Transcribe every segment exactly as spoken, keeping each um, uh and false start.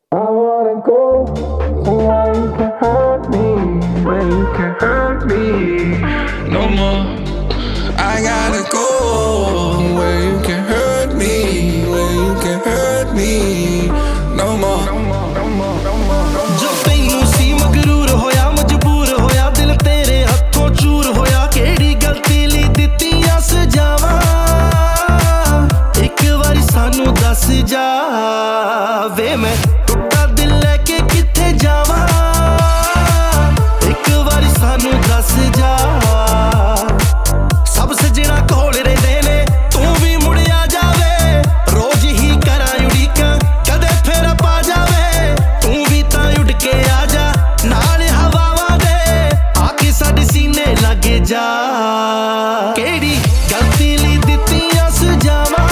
I wanna go somewhere you can hurt me, where you can hurt me no more. I gotta go where you can hurt me, where you can hurt me no more. जो तैनू सी मगरूर होया मजबूर होया दिल तेरे हथों चूर होया केड़ी गलती ली दित्तियां सजावां एक वारी सानू दस जा वे मैं टुटा दिल लेके किथे जावां एक वारी सानू दस जा सब सजना कोल रहिंदे ने तू भी मुड़ आ जावे रोज ही करां उड़ीकां कदे फेरा पा जावे तू भी तां उड़ के आ जा नाल हवावां दे आके साडे सीने लग जा केड़ी गलती ली दित्तियां सजावां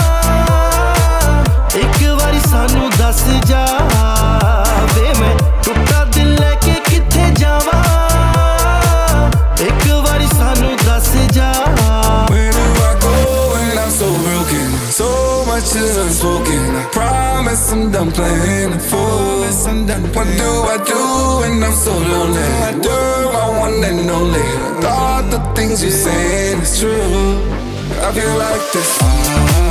एक वारी सानू दस जा वे मैं टुटा दिल लेके किथे जावां एक वारी सानू दस जा Where do I go when I'm so broken? So much is unspoken. I promise I'm done playing the fool. What do I do when I'm so lonely? You're my one and only. Thought the things you saying is true. I feel like this.